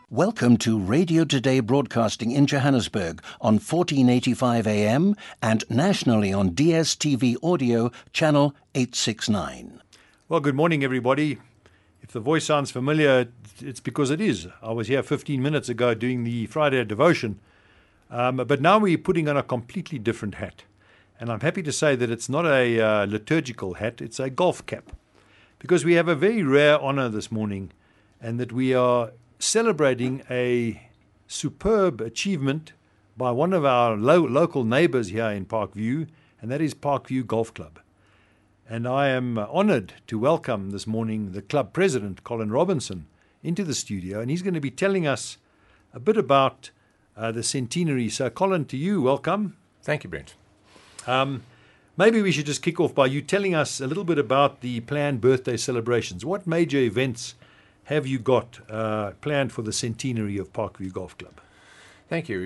Welcome to Radio Today broadcasting in Johannesburg on 1485 AM and nationally on DSTV Audio, Channel 869. Well, good morning, everybody. If the voice sounds familiar, it's because it is. I was here 15 minutes ago doing the Friday devotion, but now we're putting on a completely different hat. And I'm happy to say that it's not a liturgical hat, it's a golf cap. Because we have a very rare honor this morning, and that we are celebrating a superb achievement by one of our local neighbors here in Parkview, and that is Parkview Golf Club. And I am honored to welcome this morning the club president, Colin Robinson, into the studio, and he's going to be telling us a bit about the centenary. So, Colin, to you, welcome. Thank you, Brent. Maybe we should just kick off by you telling us a little bit about the planned birthday celebrations. What major events have you got planned for the centenary of Parkview Golf Club? Thank you.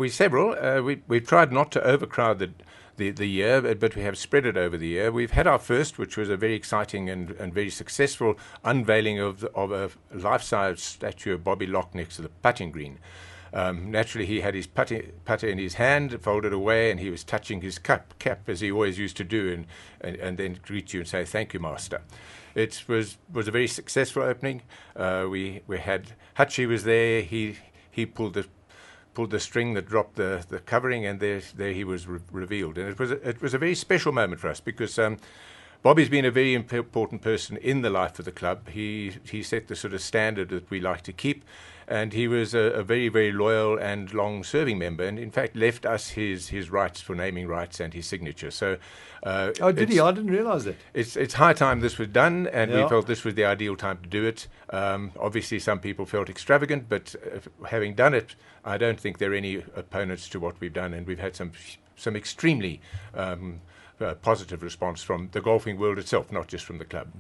We've tried not to overcrowd the year, but we have spread it over the year. We've had our first, which was a very exciting and very successful unveiling of a life-size statue of Bobby Locke next to the putting green. Naturally, he had his putter in his hand, folded away, and he was touching his cap as he always used to do, and then greet you and say, "Thank you, Master." It was a very successful opening. We had Hutchie was there. He pulled the string that dropped the covering, and there he was revealed. And it was a very special moment for us because Bobby's been a very important person in the life of the club. He set the sort of standard that we like to keep, and he was a very, very loyal and long-serving member, and in fact left us his rights for naming rights and his signature. So, did he? I didn't realise that. It's high time this was done, and Yeah. we felt this was the ideal time to do it. Obviously, some people felt extravagant, but having done it, I don't think there are any opponents to what we've done, and we've had some extremely positive response from the golfing world itself, not just from the club.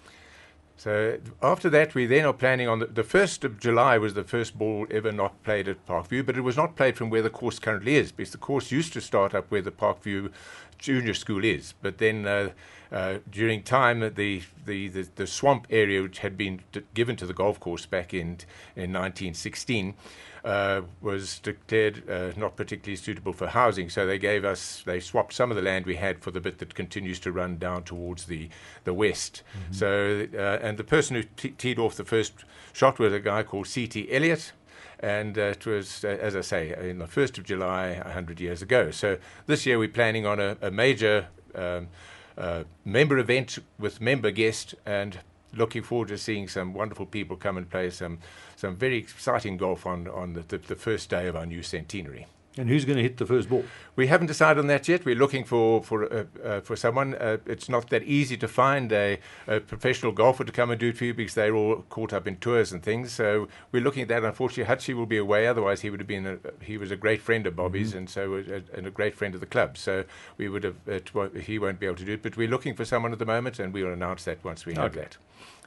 So after that, we then are planning on the 1st of July was the first ball ever not played at Parkview, but it was not played from where the course currently is, because the course used to start up where the Parkview Junior School is. But then during time, the swamp area, which had been given to the golf course back in 1916, was declared not particularly suitable for housing, so they swapped some of the land we had for the bit that continues to run down towards the west. Mm-hmm. So, and the person who teed off the first shot was a guy called C.T. Elliott, and it was, as I say, in the 1st of July, 100 years ago. So this year we're planning on a major member event with member guests, and looking forward to seeing some wonderful people come and play some very exciting golf on the first day of our new centenary. And who's going to hit the first ball? We haven't decided on that yet. We're looking for someone. It's not that easy to find a professional golfer to come and do it for you, because they're all caught up in tours and things. So we're looking at that. Unfortunately, Hutchie will be away. Otherwise, he would have been. He was a great friend of Bobby's, and so and a great friend of the club. So we would have. He won't be able to do it. But we're looking for someone at the moment, and we will announce that once we have that.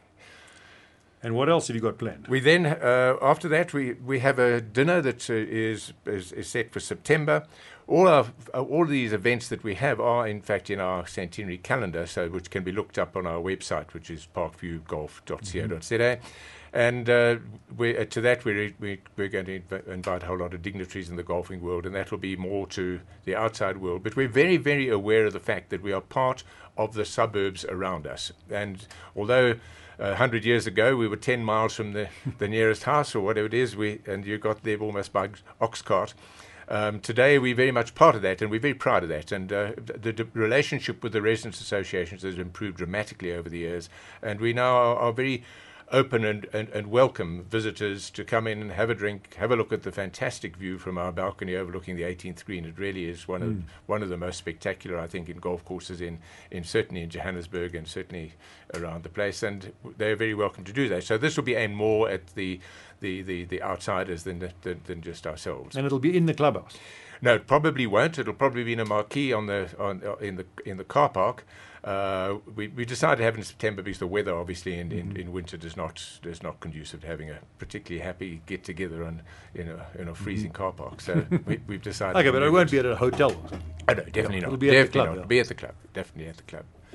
And what else have you got planned? We then, after that, we have a dinner that is set for September. All these events that we have are, in fact, in our centenary calendar, so which can be looked up on our website, which is parkviewgolf.co.za. And to that, we're going to invite a whole lot of dignitaries in the golfing world, and that will be more to the outside world. But we're very, very aware of the fact that we are part of the suburbs around us. And although 100 years ago we were 10 miles from the nearest house or whatever it is, and you got there almost by ox cart, today we're very much part of that, and we're very proud of that. And the relationship with the residents' associations has improved dramatically over the years, and we now are very open and welcome visitors to come in and have a drink, have a look at the fantastic view from our balcony overlooking the 18th green. It really is one of the most spectacular, I think, in golf courses in certainly in Johannesburg and certainly around the place, and they're very welcome to do that. So this will be aimed more at the outsiders than just ourselves. And it'll be in the clubhouse. No, it probably won't. It'll probably be in a marquee in the car park. We decided to have it in September because the weather, obviously, in winter is not conducive to having a particularly happy get together in a freezing car park. So we've decided. Okay, but it won't be at a hotel. Oh, no, definitely not. It'll be at the club. It'll be at the club. Definitely at the club.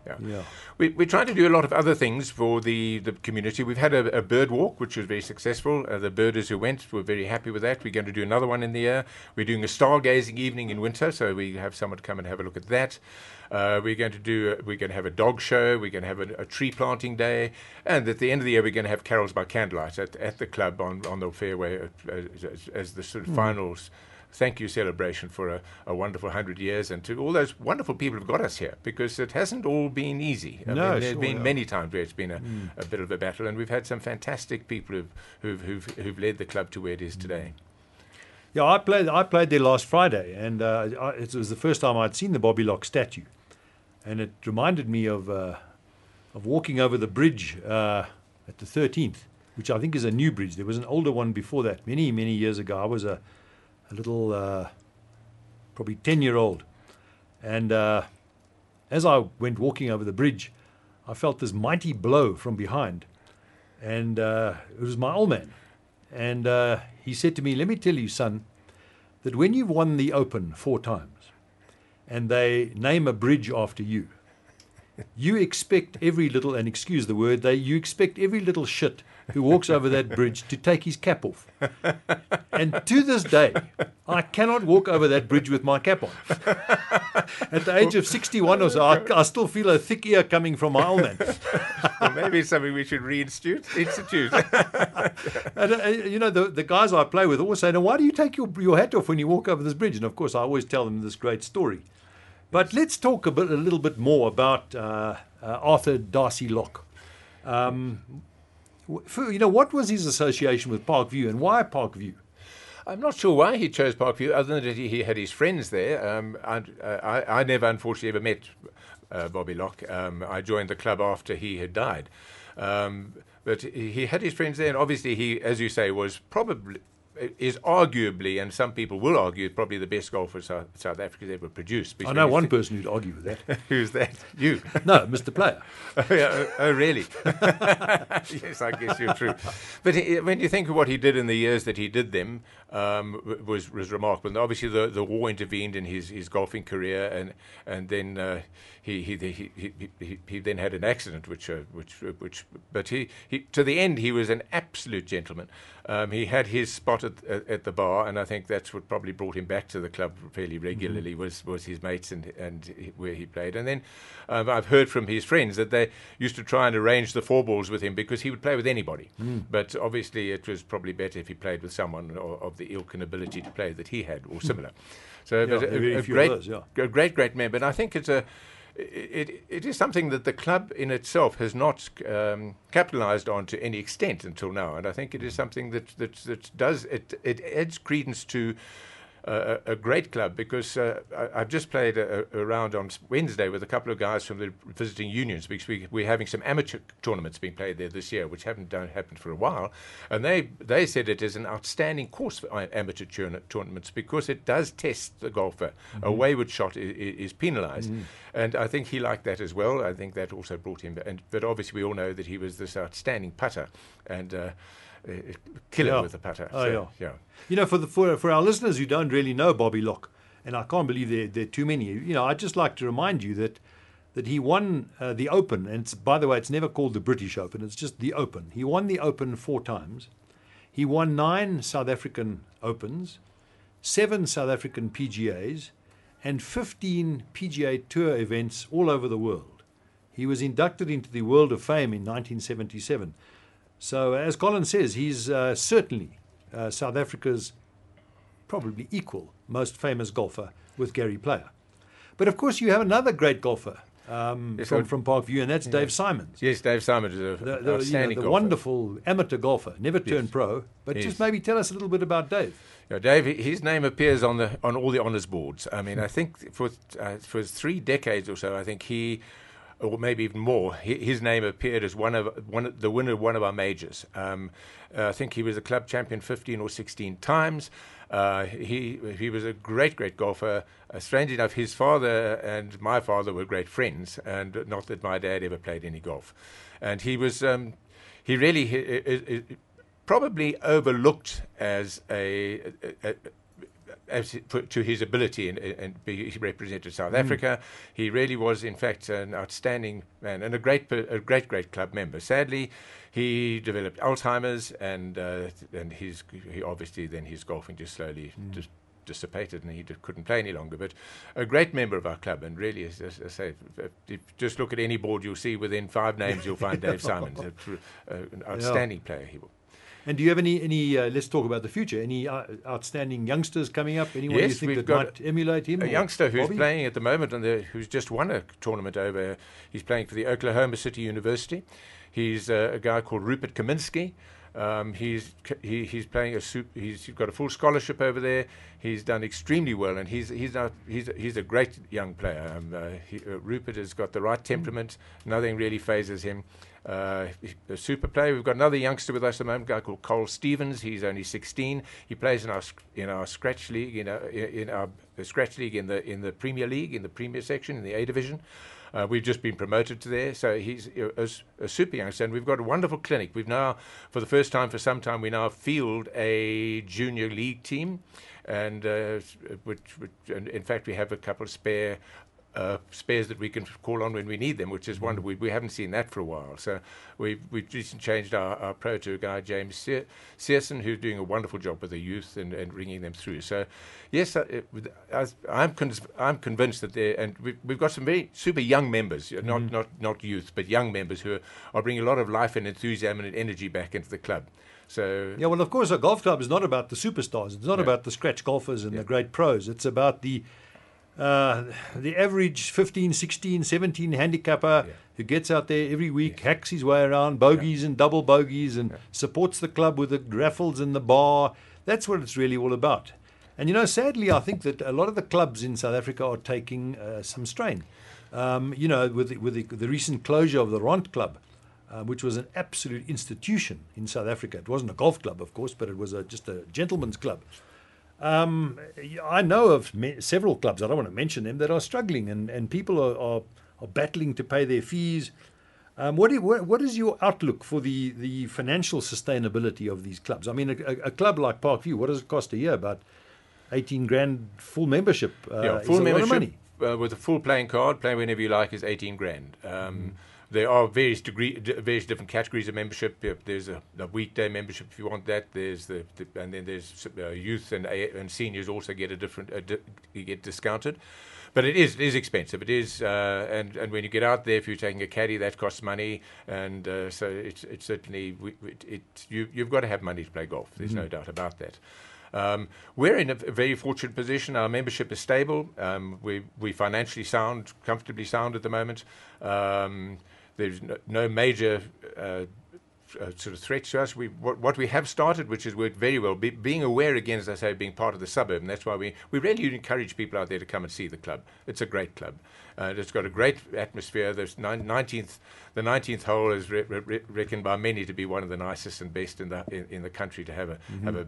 Yeah. We try to do a lot of other things for the community. We've had a bird walk, which was very successful. The birders who went were very happy with that. We're going to do another one in the year. We're doing a stargazing evening in winter, so we have someone come and have a look at that. We're going to have a dog show. We're going to have a tree planting day, and at the end of the year, we're going to have carols by candlelight at the club on the fairway as the sort of finals. Thank you celebration for a wonderful 100 years, and to all those wonderful people who've got us here, because it hasn't all been easy. There's been many times where it's been a bit of a battle, and we've had some fantastic people who've led the club to where it is today. Yeah, I played there last Friday, and it was the first time I'd seen the Bobby Locke statue, and it reminded me of walking over the bridge at the 13th, which I think is a new bridge. There was an older one before that, many years ago. I was a little, probably 10-year-old. And as I went walking over the bridge, I felt this mighty blow from behind. And it was my old man. And he said to me, "Let me tell you, son, that when you've won the Open 4 times and they name a bridge after you, you expect every little, and excuse the word, you expect every little shit who walks over that bridge to take his cap off." And to this day, I cannot walk over that bridge with my cap on. At the age of 61 or so, I still feel a thick ear coming from my old man. Well, maybe it's something we should institute. And, the guys I play with always say, "Now, why do you take your hat off when you walk over this bridge?" And of course, I always tell them this great story. But let's talk a little bit more about Arthur Darcy Locke. What was his association with Parkview, and why Parkview? I'm not sure why he chose Parkview, other than that he had his friends there. I never, unfortunately, ever met Bobby Locke. I joined the club after he had died. But he had his friends there, and obviously he, as you say, is arguably, and some people will argue, probably the best golfer South Africa's ever produced. I know one person who'd argue with that. Who's that? You? No, Mr. Player. Oh, really? Yes, I guess you're true. But when you think of what he did in the years that he did them, was remarkable. And obviously, the war intervened in his golfing career, and then he then had an accident, but he to the end he was an absolute gentleman. He had his spot at the bar, and I think that's what probably brought him back to the club fairly regularly. Was his mates and where he played. And then I've heard from his friends that they used to try and arrange the 4 balls with him because he would play with anybody. But obviously it was probably better if he played with someone of the ilk and ability to play that he had, or similar. So a great man. But I think it is something that the club in itself has not capitalised on to any extent until now, and I think it is something that adds credence to a great club, because I've just played a round on Wednesday with a couple of guys from the visiting unions, because we're having some amateur tournaments being played there this year, which haven't happened for a while, and they said it is an outstanding course for amateur tournaments because it does test the golfer. A wayward shot is penalised, and I think he liked that as well. I think that also brought him, but obviously we all know that he was this outstanding putter, and killer with the putter. For our listeners who don't really know Bobby Locke, and I can't believe there are too many, I'd just like to remind you that he won the Open, and by the way, it's never called the British Open, it's just the Open. He won the Open 4 times. He won 9 South African Opens, 7 South African PGAs, and 15 PGA Tour events all over the world. He was inducted into the World of Fame in 1977. So, as Colin says, he's certainly South Africa's probably equal most famous golfer with Gary Player. But of course, you have another great golfer from Parkview, and that's Dave Simons. Yes, Dave Simons is an outstanding golfer. Wonderful amateur golfer, never turned pro. But just maybe tell us a little bit about Dave. Yeah, Dave, his name appears on all the honours boards. I mean, I think for 3 decades or so, I think or maybe even more, his name appeared as the winner of one of our majors. I think he was a club champion 15 or 16 times. He was a great golfer. Strange enough, his father and my father were great friends, and not that my dad ever played any golf. And he was probably overlooked as to his ability and he represented South Africa. He really was, in fact, an outstanding man and a great club member. Sadly, he developed Alzheimer's, and he obviously then his golfing just slowly dissipated, and he couldn't play any longer. But a great member of our club, and really, as I say, if you just look at any board, you'll see within 5 names you'll find Dave Simons, an outstanding player. He will. And do you have any? Let's talk about the future. Any outstanding youngsters coming up? Anyone you think that might emulate him? A youngster who's Bobby? playing at the moment and who's just won a tournament over. He's playing for the Oklahoma City University. He's a guy called Rupert Kaminsky. He's playing he's got a full scholarship over there. He's done extremely well, and he's a great young player. Rupert has got the right temperament. Nothing really phases him. A super player. We've got another youngster with us at the moment, a guy called Cole Stevens. He's only 16. He plays in our scratch league, in our scratch league in the Premier League, in the Premier section, in the A division. We've just been promoted to there, so he's a super youngster, and we've got a wonderful clinic. We've now, for the first time for some time, we now field a junior league team, and in fact we have a couple of spares that we can call on when we need them, which is wonderful. We haven't seen that for a while. So we've just changed our pro to a guy, James Searson, who's doing a wonderful job with the youth and bringing them through. So, yes, I'm convinced that we've got some very super young members, not youth, but young members who are bringing a lot of life and enthusiasm and energy back into the club. So yeah, well, of course, a golf club is not about the superstars. It's not about the scratch golfers and the great pros. It's about the average 15, 16, 17 handicapper who gets out there every week, hacks his way around, bogeys and double bogeys, and supports the club with the raffles and the bar. That's what it's really all about. And, sadly, I think that a lot of the clubs in South Africa are taking some strain. With the recent closure of the Rond Club, which was an absolute institution in South Africa. It wasn't a golf club, of course, but it was just a gentleman's club. I know of several clubs, I don't want to mention them, that are struggling, and people are battling to pay their fees. What is your outlook for the financial sustainability of these clubs? I mean, a club like Parkview, what does it cost a year? About 18 grand full membership. Full membership, lot of money. with a full playing card, play whenever you like, is 18 grand. There are various different categories of membership. There's a weekday membership if you want that. There's and then there's youth and seniors also get you get discounted. But it is expensive. It is, and when you get out there, if you're taking a caddy, that costs money, and so it's certainly you've got to have money to play golf. There's no doubt about that. We're in a very fortunate position. Our membership is stable. We financially sound, comfortably sound at the moment. There's no major sort of threats to us. What we have started, which has worked very well, being aware again, as I say, being part of the suburb, and that's why we really encourage people out there to come and see the club. It's a great club. It's got a great atmosphere. The 19th hole is reckoned by many to be one of the nicest and best in the country to have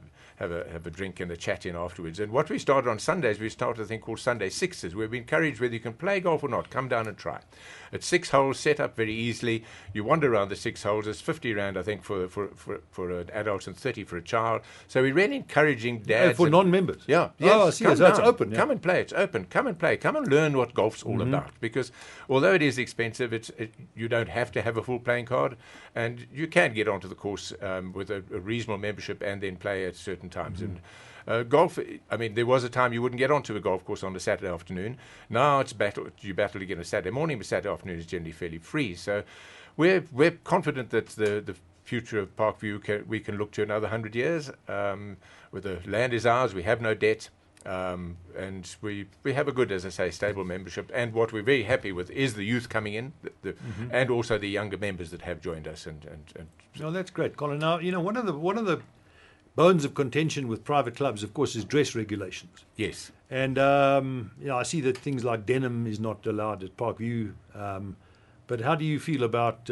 a drink and a chat in afterwards. And what we started on Sundays, we started a thing called Sunday Sixes, where we encourage whether you can play golf or not, come down and try. It's 6 holes set up very easily. You wander around the 6 holes. It's 50 rand, I think, for an adult and 30 for a child. So we're really encouraging dads. For non-members? Yeah. Yes, oh, I see. So it's open. Come and play. It's open. Come and play. Come and learn what golf's all about. Because although it is expensive, you don't have to have a full playing card, and you can get onto the course with a reasonable membership and then play at certain times. And golf, I mean, there was a time you wouldn't get onto a golf course on a Saturday afternoon. Now you battle to get on a Saturday morning, but Saturday afternoon is generally fairly free. So we're confident that the future of Parkview we can look to another 100 years. Where the land is ours, we have no debt. And we have a good, as I say, stable membership. And what we're very happy with is the youth coming in, and also the younger members that have joined us. Oh, that's great, Colin. Now, one of the bones of contention with private clubs, of course, is dress regulations. Yes. And I see that things like denim is not allowed at Parkview. But how do you feel about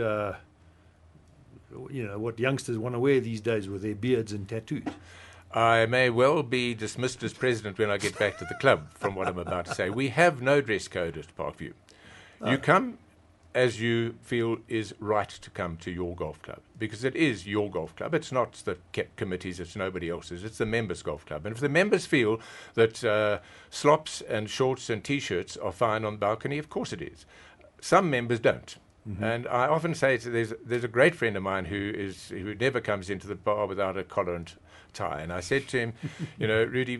what youngsters want to wear these days with their beards and tattoos? I may well be dismissed as president when I get back to the club from what I'm about to say. We have no dress code at Parkview. You come as you feel is right to come to your golf club, because it is your golf club. It's not the committees, it's nobody else's, it's the members' golf club. And if the members feel that slops and shorts and T-shirts are fine on the balcony, of course it is. Some members don't. Mm-hmm. And I often say there's a great friend of mine who never comes into the bar without a collar and tie. And I said to him, Rudy,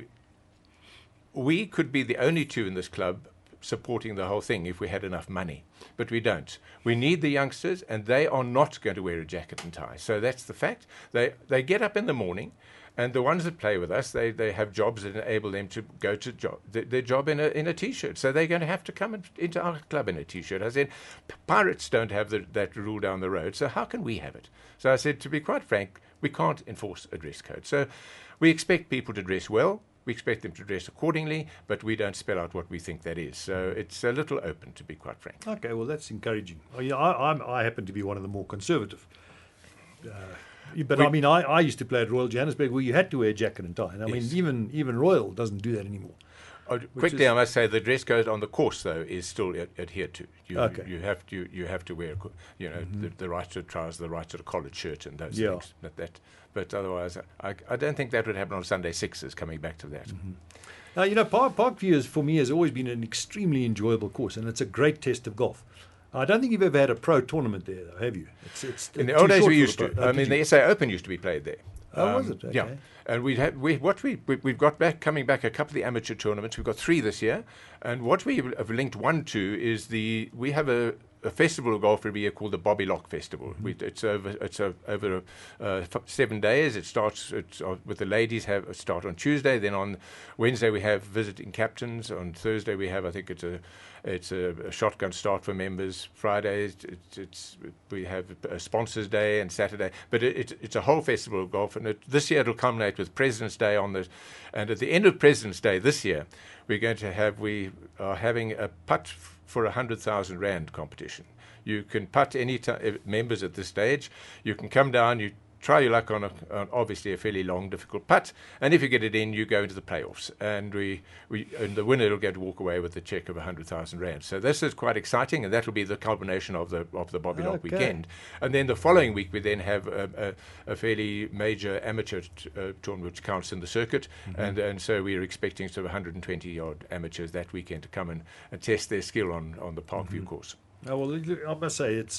we could be the only two in this club supporting the whole thing if we had enough money, but we don't. We need the youngsters, and they are not going to wear a jacket and tie. So that's the fact. They get up in the morning, and the ones that play with us, they have jobs that enable them to go to their job in a T-shirt. So they're going to have to come into our club in a T-shirt. I said, Pirates don't have that rule down the road, so how can we have it? So I said, to be quite frank, we can't enforce a dress code. So we expect people to dress well. We expect them to dress accordingly, but we don't spell out what we think that is. So it's a little open, to be quite frank. Okay, well, that's encouraging. I happen to be one of the more conservative. But I used to play at Royal Johannesburg where you had to wear a jacket and tie. And I mean, even Royal doesn't do that anymore. Quickly, I must say the dress code on the course though is still adhered to. You have to wear, the right to trousers, the right to the collared shirt, and those things. But otherwise, I don't think that would happen on Sunday sixes. Coming back to that. Mm-hmm. Now, Parkview for me has always been an extremely enjoyable course, and it's a great test of golf. I don't think you've ever had a pro tournament there, though, have you? It's in the old days we used to. The SA Open used to be played there. Was it? Okay. Yeah, and we've got coming back a couple of the amateur tournaments. We've got 3 this year, and what we have linked one to is we have a festival of golf every year called the Bobby Lock Festival. Mm-hmm. It's over 7 days. It starts with the ladies start on Tuesday. Then on Wednesday we have visiting captains. On Thursday we have, I think it's a shotgun start for members. Friday we have a sponsors day, and Saturday. But it's a whole festival of golf, and this year it'll culminate with President's Day and at the end of President's Day this year we are having a putt for 100,000 Rand competition. You can putt any time, members at this stage. You can come down, you try your luck on obviously a fairly long, difficult putt, and if you get it in, you go into the playoffs. And and the winner will get to walk away with a cheque of 100,000 Rand. So this is quite exciting, and that will be the culmination of the Bobby Lock weekend. And then the following week, we then have a fairly major amateur tournament which counts in the circuit, mm-hmm. and so we are expecting sort of 120 odd amateurs that weekend to come and test their skill on the Parkview mm-hmm. course. Oh, well, I must say it's.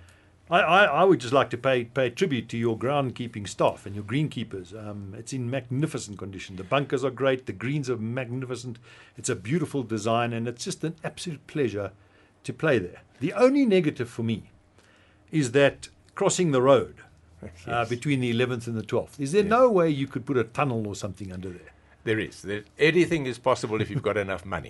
I would just like to pay tribute to your groundkeeping staff and your greenkeepers. It's in magnificent condition. The bunkers are great. The greens are magnificent. It's a beautiful design, and it's just an absolute pleasure to play there. The only negative for me is that crossing the road between the 11th and the 12th. Is there no way you could put a tunnel or something under there? There is. Anything is possible if you've got enough money.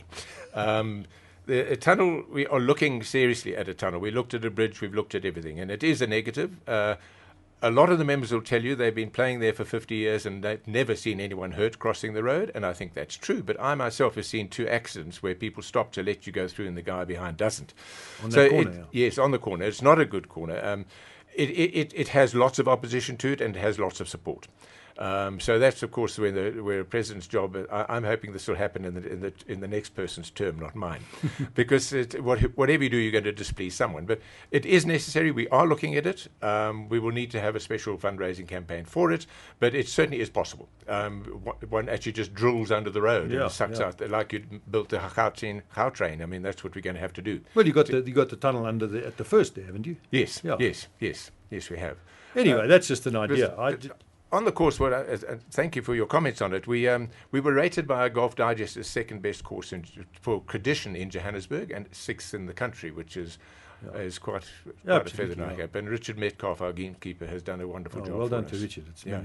A tunnel, we are looking seriously at a tunnel. We looked at a bridge, we've looked at everything, and it is a negative. A lot of the members will tell you they've been playing there for 50 years and they've never seen anyone hurt crossing the road, and I think that's true. But I myself have seen 2 accidents where people stop to let you go through and the guy behind doesn't. On that corner? Yes, on the corner. It's not a good corner. It has lots of opposition to it, and it has lots of support. So that's, of course, where a president's job. I'm hoping this will happen in the next person's term, not mine, because whatever you do, you're going to displease someone. But it is necessary. We are looking at it. We will need to have a special fundraising campaign for it, but it certainly is possible. One actually just drills under the road and sucks out, like you built the Gautrain. I mean, that's what we're going to have to do. Well, you got the tunnel at the first there, haven't you? Yes, yes, we have. Anyway, that's just an idea. On the course, thank you for your comments on it. We were rated by Golf Digest as second best course for tradition in Johannesburg and 6th in the country, which is quite a feather in our cap. And Richard Metcalf, our greenkeeper, has done a wonderful job. Well done to Richard.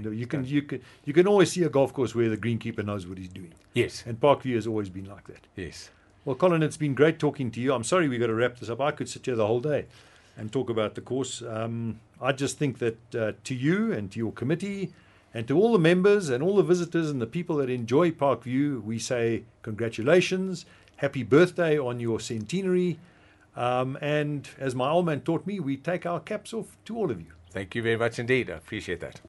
You can always see a golf course where the greenkeeper knows what he's doing. Yes, and Parkview has always been like that. Yes. Well, Colin, it's been great talking to you. I'm sorry we've got to wrap this up. I could sit here the whole day and talk about the course. I just think that to you and to your committee and to all the members and all the visitors and the people that enjoy Parkview, we say congratulations, happy birthday on your centenary. And as my old man taught me, we take our caps off to all of you. Thank you very much indeed. I appreciate that.